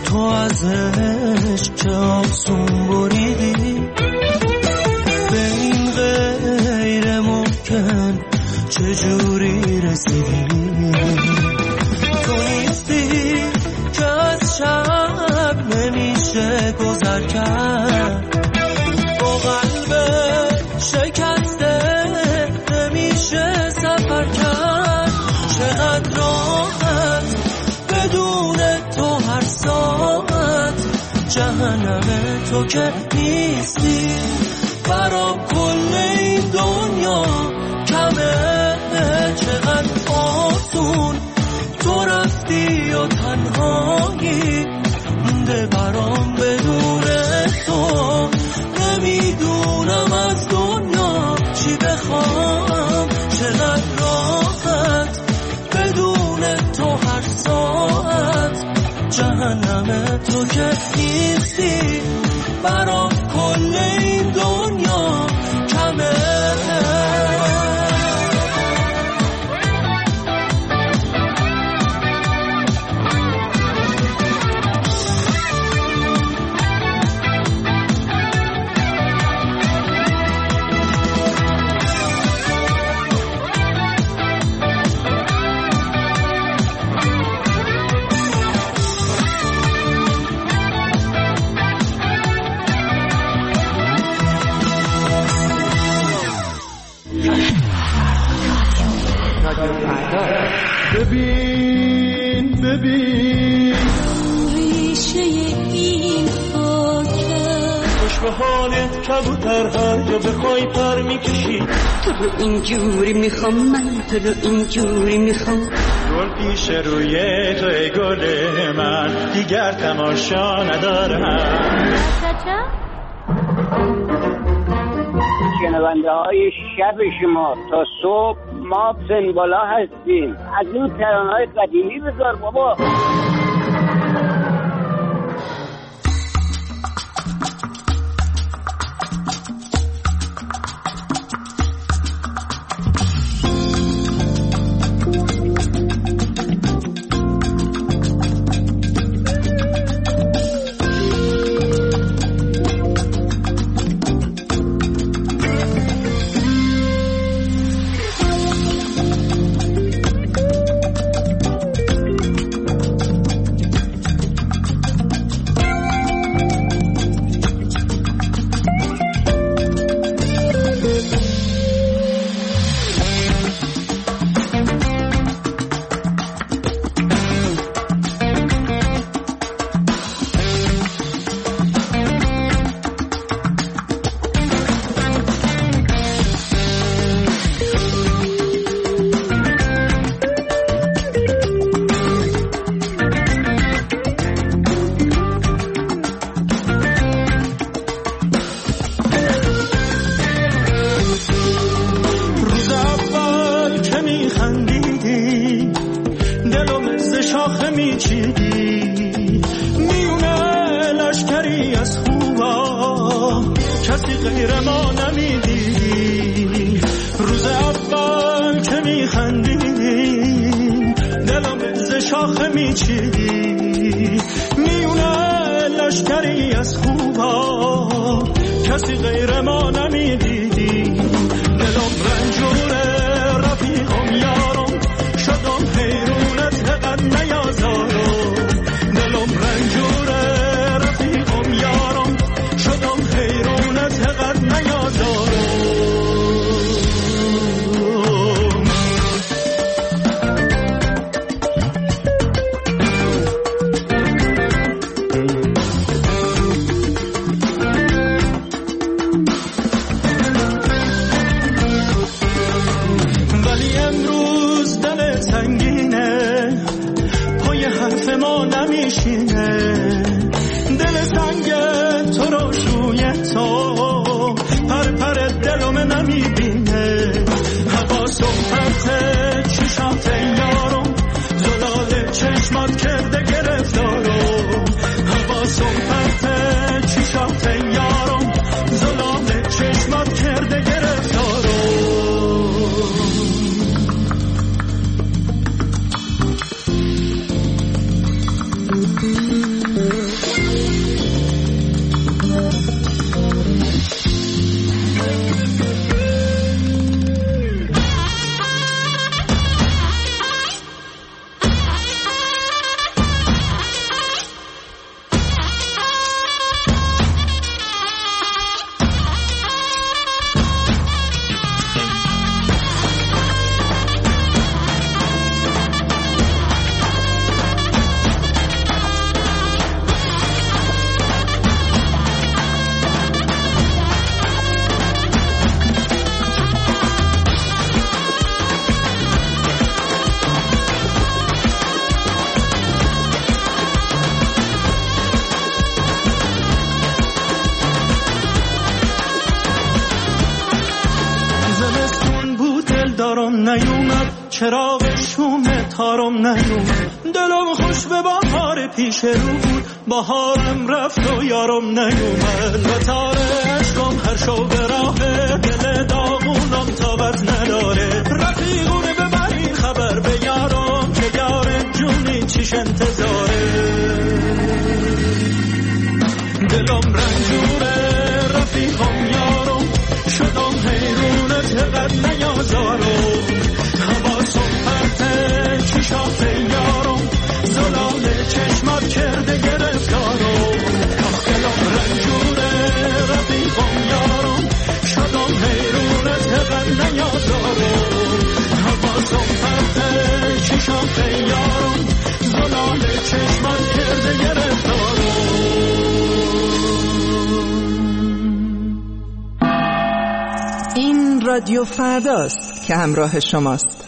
تو ازش چه آسون بریدی، به این غیر ممکن چجوری رسیدی. تو نیستی که از شب نمیشه گذر کرد، با قلب شکسته نمیشه سفر کرد. چقدر راحت بدون تو هر ساعت، جهنم تو که نیستی برا کل این دنیا کمه. چقدر آسون تو رفتی و تنهایی مونده برام بدون تو. نمیدونم از دنیا چی بخوام، چقدر راحت بدون تو هر ساعت، جهنم تو که نیستی برام کل این دنیا کمه. ببین ببین ریشه این خاکه، خوش به حالت کبوتر هر جا بخوای پر میکشی. تو رو اینجوری میخوام، من تو رو اینجوری میخوام. گل پیش روی توی گل من، دیگر تماشا ندارم. شنونده های شب شما تا صبح ما سنبالا هستیم. از اون ترانه‌های قدیمی بذار بابا. نیومد، چراغ شوم تارم نیومد. دلم خوش به بهار پیش رو بود، بهارم رفت و یارم نیومد. و تار عشقم هر شو به راه، دل داغونم تابت نداره. رفیقونه ببرین خبر به یارم، که یار جونی چیش انتظاره. دلم رنجوره رفیقم یارم، شدم حیرونت قد نیازارم. حواسم پرته چشات یارم، زلال چشمات کرده گرفتارم. دلم رنجوره رفیقم یارم، شدم حیرونت قد نیازارم. حواسم پرته چشات یارم، زلال چشمات کرده گرفتارم. این رادیو فرداست که همراه شماست.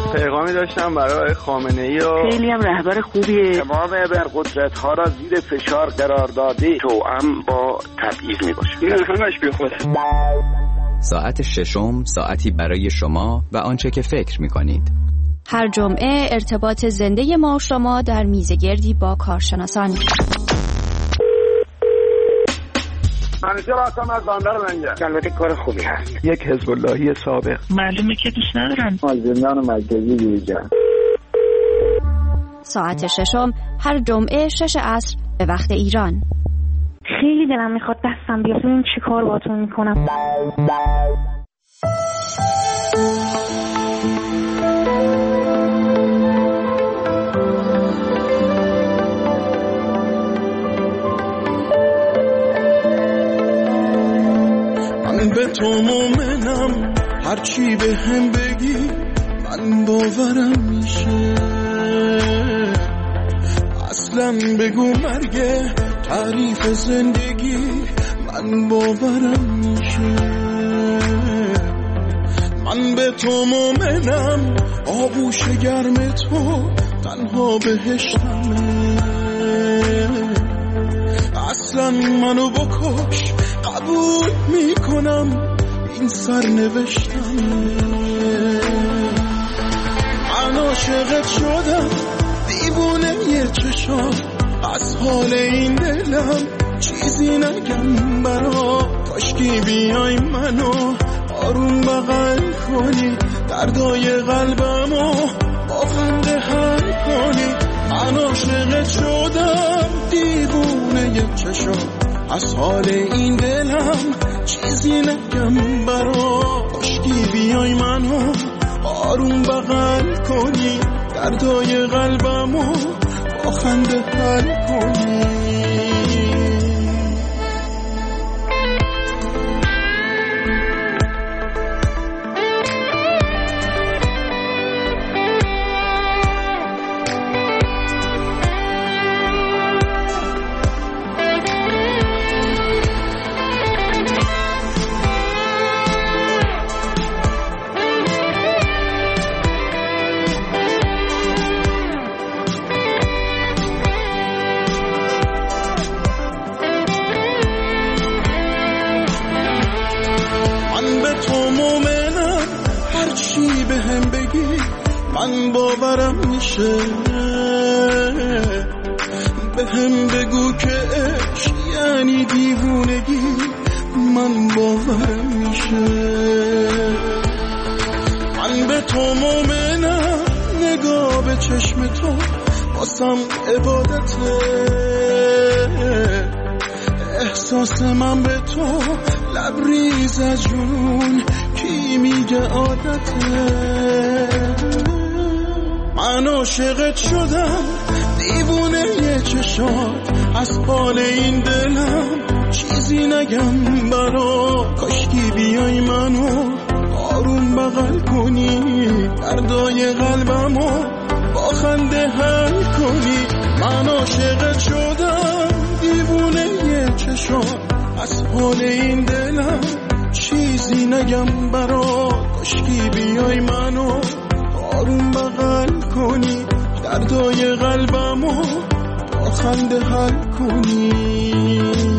پیغامی داشتم برای خامنه‌ای و خیلی هم رهبر خوبیه. تمام ابرقدرت‌ها را زیر فشار قرار داده، توأم با تبعیض میباشه. همش بیخوده. ساعت ششم، ساعتی برای شما و آنچه که فکر می‌کنید. هر جمعه ارتباط زنده ما و شما در میزگردی با کارشناسان. منیژه راستم از باندر لنگه. البته کار خوبی هست. یک حزب اللهی سابق. معلومه که دوست ندارن. از زندان مرکزی بیرون. ساعت ششم هر جمعه 6 عصر به وقت ایران. خیلی دلم میخواد دستم بیاد ببینم چی کار باهاتون میکنم. من به تو مومنم، هرچی به هم بگی من باورم میشه. اصلا بگو مرگ تعریف زندگی من باورم میشه. من به تو مومنم، آغوش گرم تو تنها بهشتمه. اصلا منو بکش قبول میکنم، این سرنوشتمه. من عاشقت شدم، دیوونه یه چشام، از حال این دلم چیزی نگم برا. کاشکی بیای منو آروم بغل کنی، دردای قلبمو با خنده حل کنی. من عاشقت شدم، دیوونه یه چشام، از حال این دلم چیزی نگم برا. کاشکی بیای منو آروم بغل کنی، دردای قلبمو با خنده حل کنی. من باورم میشه. به هم بگو که عشق یعنی دیوونگی من باورم میشه. من به تو مومنم، نگاه به چشم تو واسم عبادته. احساس من به تو لبریز از جنون کی میگه عادته. من عاشقت شدم، دیوونه یه چشات، از حال این دلم چیزی نگم برا. کاشکی بیای منو آروم بغل کنی، دردای قلبمو با خنده حل کنی. من عاشقت شدم، دیوونه یه چشات، از حال این دلم چیزی نگم برا. کاشکی بیای منو آروم بغل کنی، دردای قلبمو با خنده حل کنی.